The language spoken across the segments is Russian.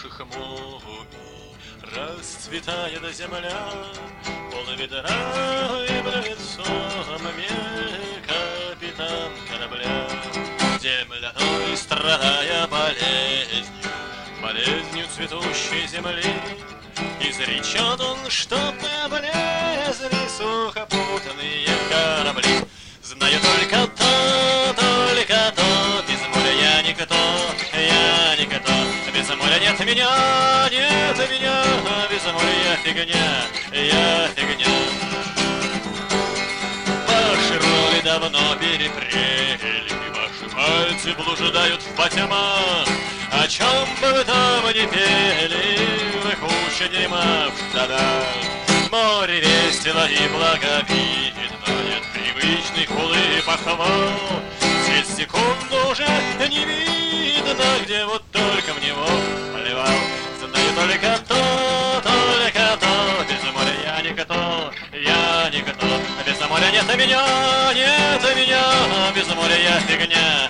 наших мумий расцветает земля, полный ветра и лицом капитан корабля. Земляной, страдая болезнью цветущей земли, изречет он, чтоб облезли сухопутные корабли. Знаю только то, без моря я никто, без моря нет меня, без моря я фигня. Ваши роли давно перепрели, ваши пальцы блуждают в потемах. О чем бы вы там ни пели, вы куча дерьма в штанах. Море весело и благовидно, нет привычных улыбок похвал. Через секунду уже не видно, где вот только в него поливал. Знаю только то, без моря я никто, без моря нет меня, без моря я фигня.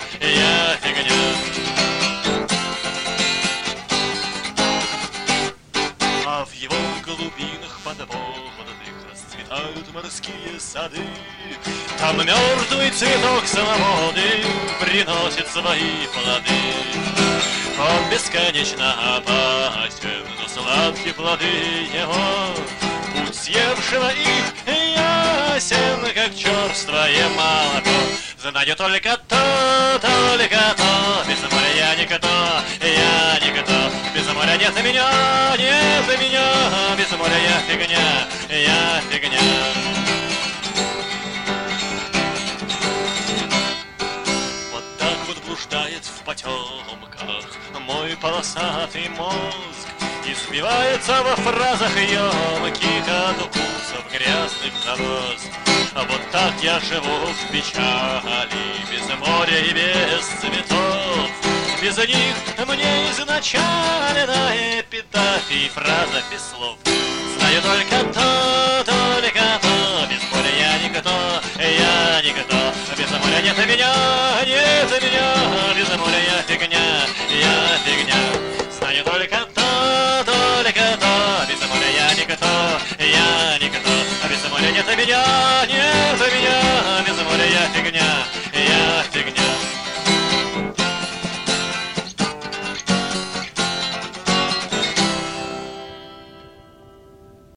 А в его глубинах подводных расцветают морские сады. Там мертвый цветок свободы приносит свои плоды. Он бесконечно опасен, но сладкие плоды его, путь съевшего их ясен, как черствое молоко. Знаю только то, без моря я никто, без моря нет меня, без моря я фигня. Вот так вот блуждает в потемках мой полосатый мозг, и сбивается во фразах емких от укусов грязных навоз. Вот так я живу в печали, без моря и без цветов. Без них мне изначально эпитафий, фраза без слов. Знаю только то, без моря я никто, без моря нет меня, без моря я фигня. Знаю только то.